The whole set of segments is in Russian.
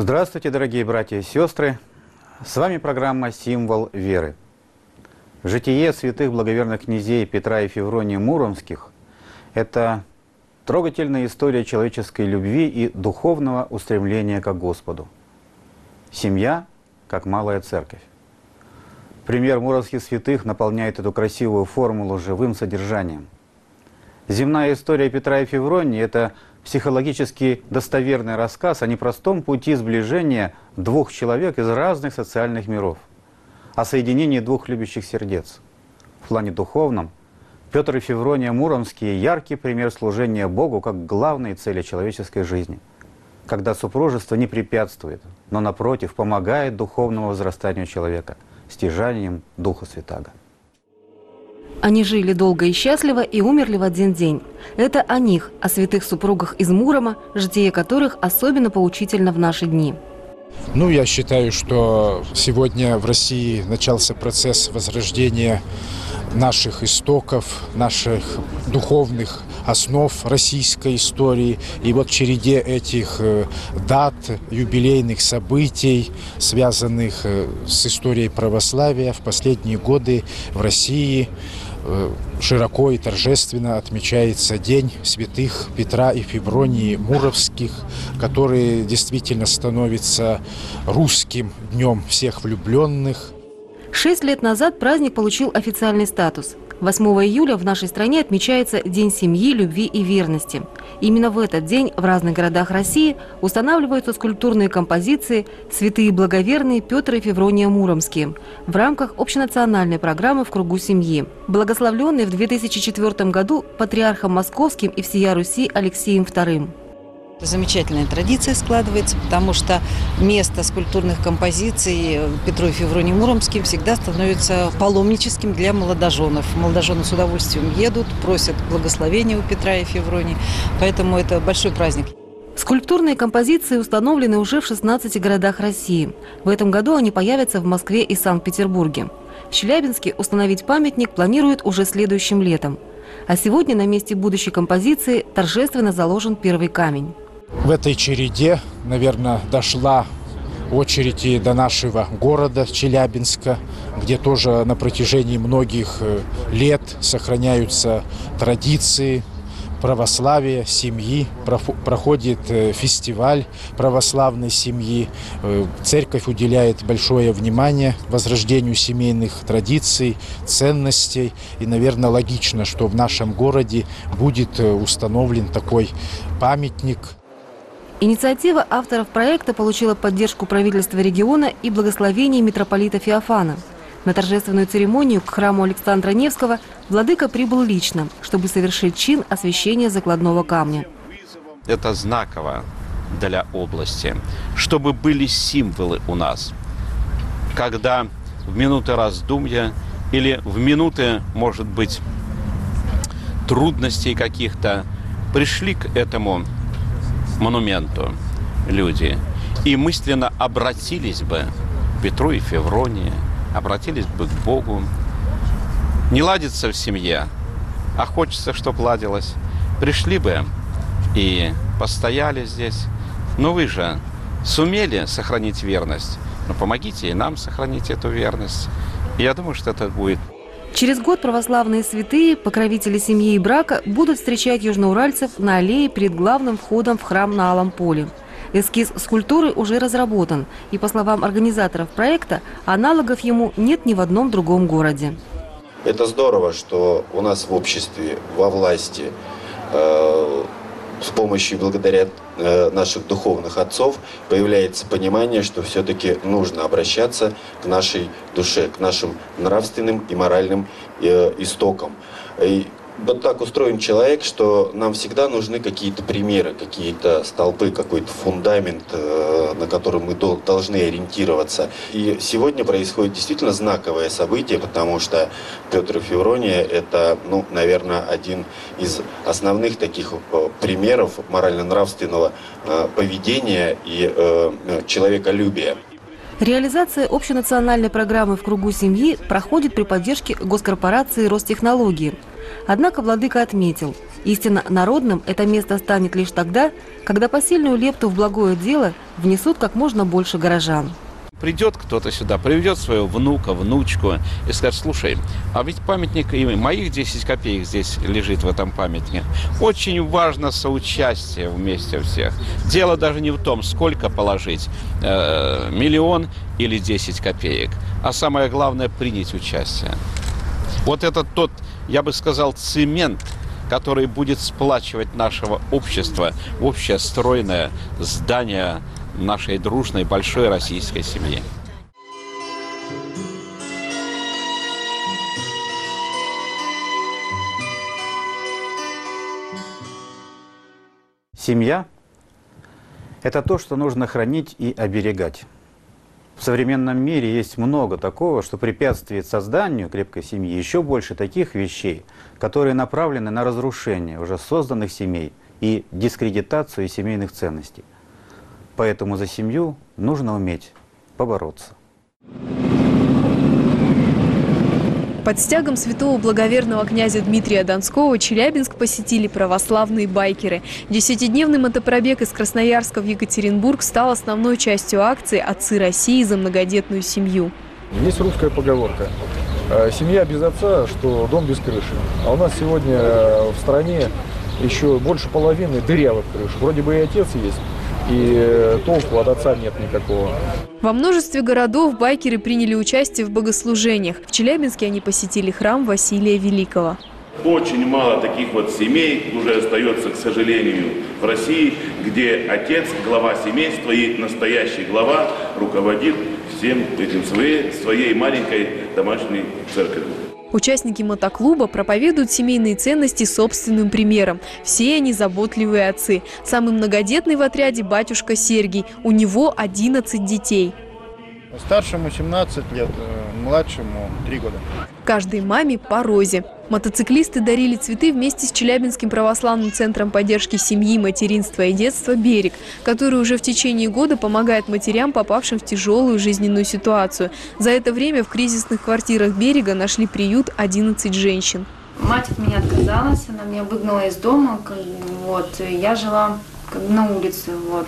Здравствуйте, дорогие братья и сестры! С вами программа «Символ веры». Житие святых благоверных князей Петра и Феврония Муромских – это трогательная история человеческой любви и духовного устремления к Господу. Семья как малая церковь. Пример муромских святых наполняет эту красивую формулу живым содержанием. Земная история Петра и Февронии – это психологически достоверный рассказ о непростом пути сближения двух человек из разных социальных миров, о соединении двух любящих сердец. В плане духовном Петр и Феврония Муромские – яркий пример служения Богу как главной цели человеческой жизни, когда супружество не препятствует, но, напротив, помогает духовному возрастанию человека, стяжанием Духа Святаго. Они жили долго и счастливо и умерли в один день. Это о них, о святых супругах из Мурома, житие которых особенно поучительно в наши дни. Я считаю, что сегодня в России начался процесс возрождения наших истоков, наших духовных основ российской истории. И вот в череде этих дат, юбилейных событий, связанных с историей православия, в последние годы в России широко и торжественно отмечается День святых Петра и Февронии Муромских, который действительно становится русским днем всех влюбленных. 6 лет назад праздник получил официальный статус. 8 июля в нашей стране отмечается День семьи, любви и верности. Именно в этот день в разных городах России устанавливаются скульптурные композиции «Святые благоверные Петр и Феврония Муромские» в рамках общенациональной программы «В кругу семьи», благословленные в 2004 году патриархом Московским и всея Руси Алексеем II. Замечательная традиция складывается, потому что место скульптурных композиций Петру и Февронии Муромским всегда становится паломническим для молодоженов. Молодожены с удовольствием едут, просят благословения у Петра и Февронии, поэтому это большой праздник. Скульптурные композиции установлены уже в 16 городах России. В этом году они появятся в Москве и Санкт-Петербурге. В Челябинске установить памятник планируют уже следующим летом. А сегодня на месте будущей композиции торжественно заложен первый камень. В этой череде, наверное, дошла очередь и до нашего города Челябинска, где тоже на протяжении многих лет сохраняются традиции православия, семьи, проходит фестиваль православной семьи. Церковь уделяет большое внимание возрождению семейных традиций, ценностей. И, наверное, логично, что в нашем городе будет установлен такой памятник. Инициатива авторов проекта получила поддержку правительства региона и благословение митрополита Феофана. На торжественную церемонию к храму Александра Невского владыка прибыл лично, чтобы совершить чин освящения закладного камня. Это знаково для области, чтобы были символы у нас, когда в минуты раздумья или в минуты, может быть, трудностей каких-то пришли к этому монументу люди и мысленно обратились бы к Петру и Февронии, обратились бы к Богу. Не ладится в семье, а хочется, чтобы ладилось. Пришли бы и постояли здесь. Но вы же сумели сохранить верность. Но помогите и нам сохранить эту верность. И я думаю, что это будет. Через год православные святые, покровители семьи и брака, будут встречать южноуральцев на аллее перед главным входом в храм на Алом поле. Эскиз скульптуры уже разработан, и, по словам организаторов проекта, аналогов ему нет ни в одном другом городе. Это здорово, что у нас в обществе, во власти, с помощью, благодаря наших духовных отцов, появляется понимание, что все-таки нужно обращаться к нашей душе, к нашим нравственным и моральным истокам. И вот так устроен человек, что нам всегда нужны какие-то примеры, какие-то столпы, какой-то фундамент, на котором мы должны ориентироваться. И сегодня происходит действительно знаковое событие, потому что Петр и Феврония – это, наверное, один из основных таких примеров морально-нравственного поведения и человеколюбия. Реализация общенациональной программы «В кругу семьи» проходит при поддержке госкорпорации Ростехнологии. Однако владыка отметил, Истинно народным это место станет лишь тогда, когда посильную лепту в благое дело внесут как можно больше горожан. Придет кто-то сюда, приведет своего внука, внучку и скажет: слушай, а ведь памятник, и моих 10 копеек здесь лежит в этом памятнике. Очень важно соучастие вместе всех. Дело даже не в том, сколько положить, миллион или 10 копеек, а самое главное — принять участие. Вот это тот, я бы сказал, цемент, который будет сплачивать нашего общества в общее стройное здание нашей дружной большой российской семьи. Семья – это то, что нужно хранить и оберегать. В современном мире есть много такого, что препятствует созданию крепкой семьи, еще больше таких вещей, которые направлены на разрушение уже созданных семей и дискредитацию семейных ценностей. Поэтому за семью нужно уметь побороться. Под стягом святого благоверного князя Дмитрия Донского Челябинск посетили православные байкеры. 10-дневный мотопробег из Красноярска в Екатеринбург стал основной частью акции «Отцы России за многодетную семью». Есть русская поговорка: семья без отца, что дом без крыши. А у нас сегодня в стране еще больше половины дырявых крыш. Вроде бы и отец есть, и толку от отца нет никакого. Во множестве городов байкеры приняли участие в богослужениях. В Челябинске они посетили храм Василия Великого. Очень мало таких вот семей уже остается, к сожалению, в России, где отец, глава семейства и настоящий глава руководит всем этим своей маленькой домашней церковью. Участники мотоклуба проповедуют семейные ценности собственным примером. Все они заботливые отцы. Самый многодетный в отряде батюшка Сергий. У него 11 детей. Старшему 17 лет, младшему 3 года. Каждой маме по розе. Мотоциклисты дарили цветы вместе с Челябинским православным центром поддержки семьи, материнства и детства «Берег», который уже в течение года помогает матерям, попавшим в тяжелую жизненную ситуацию. За это время в кризисных квартирах «Берега» нашли приют 11 женщин. Мать от меня отказалась, она меня выгнала из дома, вот, я жила на улице, вот.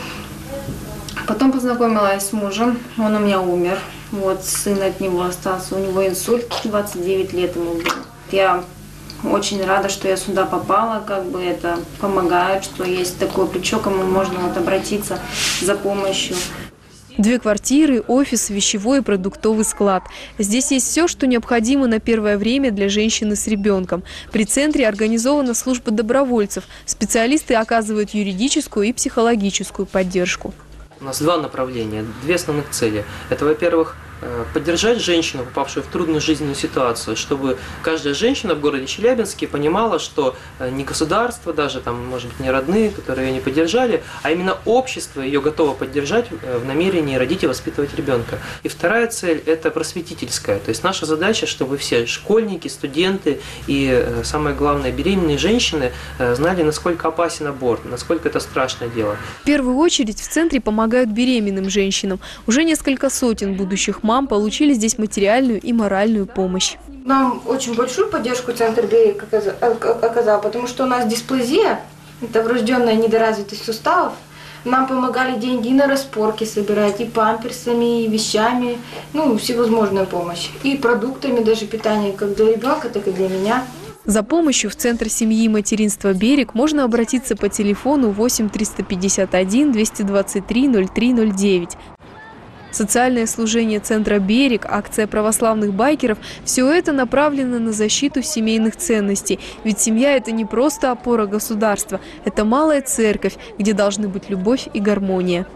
Потом познакомилась с мужем, он у меня умер, вот, сын от него остался, у него инсульт, 29 лет ему было. Я очень рада, что я сюда попала, как бы это помогает, что есть такое плечо, кому можно вот обратиться за помощью. 2 квартиры, офис, вещевой и продуктовый склад. Здесь есть все, что необходимо на первое время для женщины с ребенком. При центре организована служба добровольцев. Специалисты оказывают юридическую и психологическую поддержку. У нас 2 направления, 2 основных цели. Это, во-первых, поддержать женщину, попавшую в трудную жизненную ситуацию, чтобы каждая женщина в городе Челябинске понимала, что не государство, даже там, может быть, не родные, которые ее не поддержали, а именно общество ее готово поддержать в намерении родить и воспитывать ребенка. И вторая цель – это просветительская. То есть наша задача, чтобы все школьники, студенты и, самое главное, беременные женщины знали, насколько опасен аборт, насколько это страшное дело. В первую очередь в центре помогают беременным женщинам. Уже несколько сотен будущих мам получили здесь материальную и моральную помощь. Нам очень большую поддержку Центр «Берег» оказал, потому что у нас дисплазия, это врожденная недоразвитость суставов. Нам помогали деньги и на распорки собирать, и памперсами, и вещами, ну, всевозможную помощь. И продуктами, даже питание как для ребенка, так и для меня. За помощью в Центр семьи и материнства «Берег» можно обратиться по телефону 8 351 223 0309. Социальное служение Центра «Берег», акция православных байкеров – все это направлено на защиту семейных ценностей. Ведь семья – это не просто опора государства, это малая церковь, где должны быть любовь и гармония.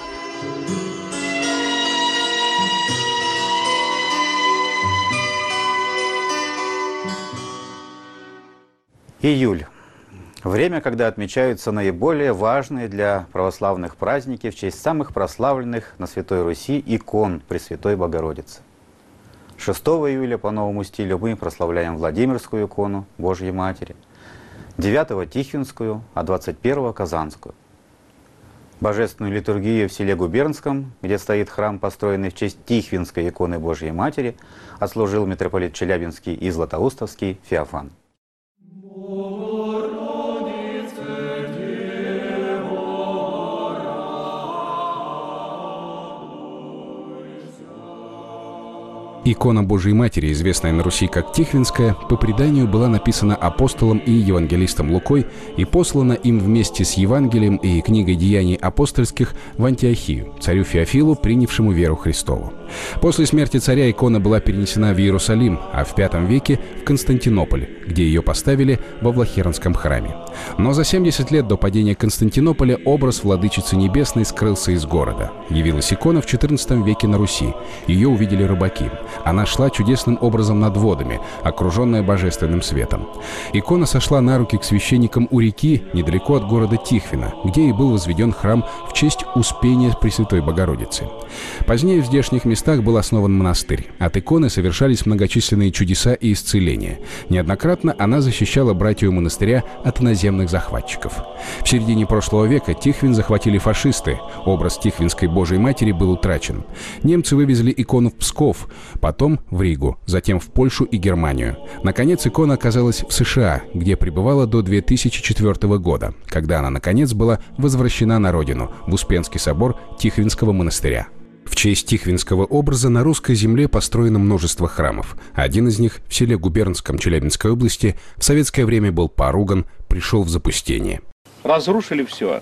Июль. Время, когда отмечаются наиболее важные для православных праздники в честь самых прославленных на Святой Руси икон Пресвятой Богородицы. 6 июля по новому стилю мы прославляем Владимирскую икону Божьей Матери, 9 Тихвинскую, а 21 Казанскую. Божественную литургию в селе Губернском, где стоит храм, построенный в честь Тихвинской иконы Божьей Матери, отслужил митрополит Челябинский и Златоустовский Феофан. Икона Божией Матери, известная на Руси как Тихвинская, по преданию была написана апостолом и евангелистом Лукой и послана им вместе с Евангелием и книгой деяний апостольских в Антиохию, царю Феофилу, принявшему веру Христову. После смерти царя икона была перенесена в Иерусалим, а в V веке в Константинополь, где ее поставили во Влахеранском храме. Но за 70 лет до падения Константинополя образ Владычицы Небесной скрылся из города. Явилась икона в XIV веке на Руси. Ее увидели рыбаки. Она шла чудесным образом над водами, окруженная божественным светом. Икона сошла на руки к священникам у реки, недалеко от города Тихвина, где и был возведен храм в честь Успения Пресвятой Богородицы. Позднее в здешних местах был основан монастырь. От иконы совершались многочисленные чудеса и исцеления. Неоднократно она защищала братью монастыря от иноземных захватчиков. В середине прошлого века Тихвин захватили фашисты. Образ Тихвинской Божией Матери был утрачен. Немцы вывезли икону в Псков, потом в Ригу, затем в Польшу и Германию. Наконец, икона оказалась в США, где пребывала до 2004 года, когда она, наконец, была возвращена на родину, в Успенский собор Тихвинского монастыря. В честь Тихвинского образа на русской земле построено множество храмов. Один из них в селе Губернском Челябинской области в советское время был поруган, пришел в запустение. Разрушили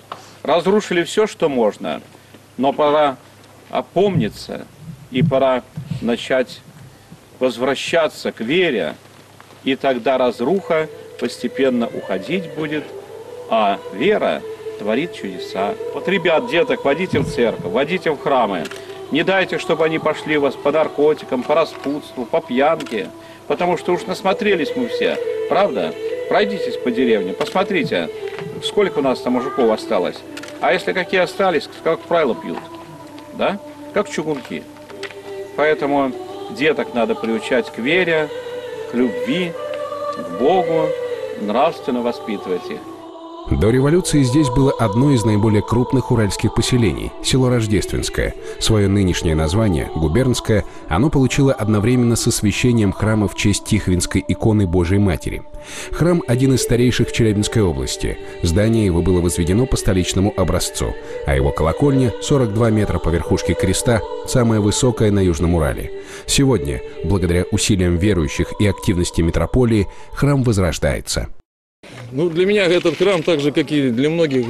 все, что можно, но пора опомниться и пора начать возвращаться к вере, и тогда разруха постепенно уходить будет, а вера творит чудеса. Вот ребят, деток, водите в церковь, водите в храмы. Не дайте, чтобы они пошли у вас по наркотикам, по распутству, по пьянке, потому что уж насмотрелись мы все, правда? Пройдитесь по деревне, посмотрите, сколько у нас там мужиков осталось. А если какие остались, как правило, пьют, да? Как чугунки. Поэтому деток надо приучать к вере, к любви, к Богу, нравственно воспитывать их. До революции здесь было одно из наиболее крупных уральских поселений – село Рождественское. Свое нынешнее название, Губернское, оно получило одновременно с освящением храма в честь Тихвинской иконы Божией Матери. Храм – один из старейших в Челябинской области. Здание его было возведено по столичному образцу, а его колокольня – 42 метра по верхушке креста, самая высокая на Южном Урале. Сегодня, благодаря усилиям верующих и активности митрополии, храм возрождается. Ну, для меня этот храм, так же, как и для многих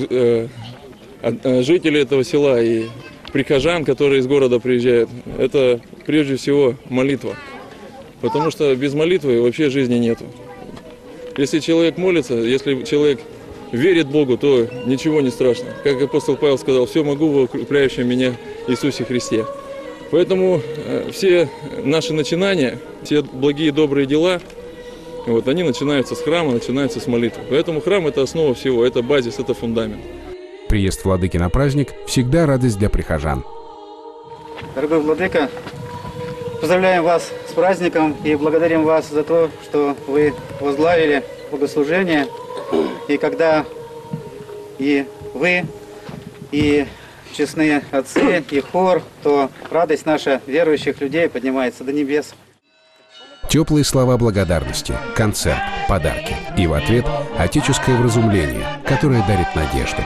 жителей этого села и прихожан, которые из города приезжают, это прежде всего молитва. Потому что без молитвы вообще жизни нету. Если человек молится, если человек верит Богу, то ничего не страшно. Как апостол Павел сказал, все могу в укрепляющем меня Иисусе Христе. Поэтому все наши начинания, все благие добрые дела, вот, они начинаются с храма, начинаются с молитвы. Поэтому храм – это основа всего, это базис, это фундамент. Приезд владыки на праздник – всегда радость для прихожан. Дорогой владыка, поздравляем вас с праздником и благодарим вас за то, что вы возглавили богослужение. И когда и вы, и честные отцы, и хор, то радость наша верующих людей поднимается до небес. Теплые слова благодарности, концерт, подарки. И в ответ отеческое вразумление, которое дарит надежду.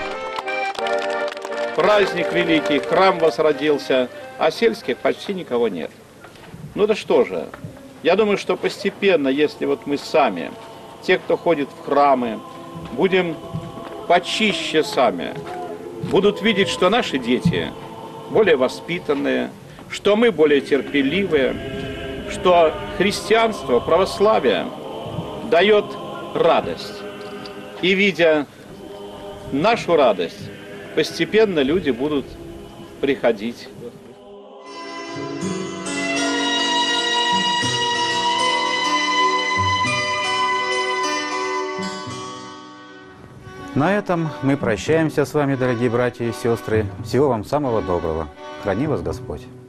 Праздник великий, храм возродился, а сельских почти никого нет. Ну да что же, я думаю, что постепенно, если вот мы сами, те, кто ходит в храмы, будем почище сами, будут видеть, что наши дети более воспитанные, что мы более терпеливые, что христианство, православие дает радость. И видя нашу радость, постепенно люди будут приходить. На этом мы прощаемся с вами, дорогие братья и сестры. Всего вам самого доброго. Храни вас Господь.